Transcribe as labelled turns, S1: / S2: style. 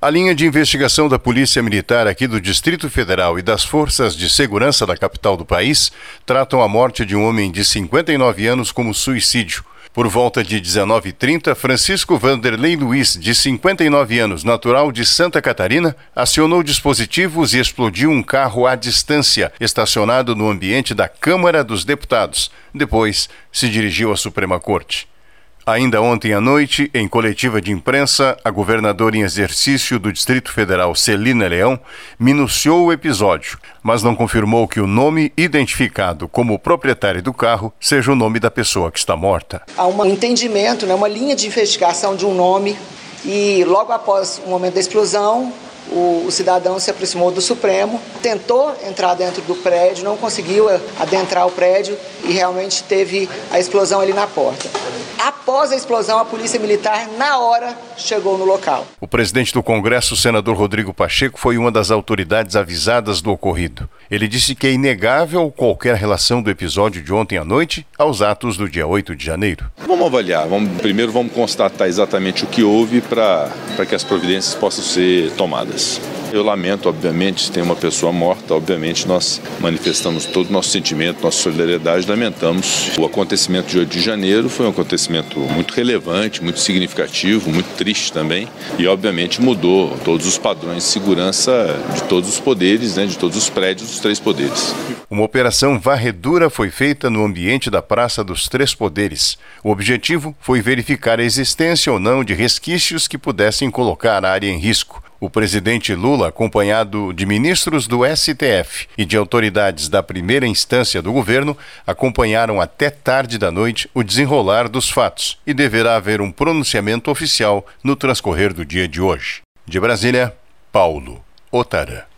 S1: A linha de investigação da Polícia Militar aqui do Distrito Federal e das Forças de Segurança da capital do país tratam a morte de um homem de 59 anos como suicídio. Por volta de 19h30, Francisco Vanderlei Luiz, de 59 anos, natural de Santa Catarina, acionou dispositivos e explodiu um carro à distância, estacionado no ambiente da Câmara dos Deputados. Depois, se dirigiu à Suprema Corte. Ainda ontem à noite, em coletiva de imprensa, a governadora em exercício do Distrito Federal, Celina Leão, minuciou o episódio, mas não confirmou que o nome identificado como proprietário do carro seja o nome da pessoa que está morta.
S2: Há um entendimento, uma linha de investigação de um nome e logo após o momento da explosão, o cidadão se aproximou do Supremo, tentou entrar dentro do prédio, não conseguiu adentrar o prédio e realmente teve a explosão ali na porta. Após a explosão, a Polícia Militar, na hora, chegou no local.
S1: O presidente do Congresso, o senador Rodrigo Pacheco, foi uma das autoridades avisadas do ocorrido. Ele disse que é inegável qualquer relação do episódio de ontem à noite aos atos do dia 8 de janeiro.
S3: Vamos avaliar. Primeiro vamos constatar exatamente o que houve para que as providências possam ser tomadas. Eu lamento, obviamente, se tem uma pessoa morta, obviamente nós manifestamos todo o nosso sentimento, nossa solidariedade, lamentamos. O acontecimento de 8 de janeiro foi um acontecimento muito relevante, muito significativo, muito triste também e, obviamente, mudou todos os padrões de segurança de todos os poderes, de todos os prédios dos 3 poderes.
S1: Uma operação varredura foi feita no ambiente da Praça dos 3 Poderes. O objetivo foi verificar a existência ou não de resquícios que pudessem colocar a área em risco. O presidente Lula, acompanhado de ministros do STF e de autoridades da primeira instância do governo, acompanharam até tarde da noite o desenrolar dos fatos e deverá haver um pronunciamento oficial no transcorrer do dia de hoje. De Brasília, Paulo Otara.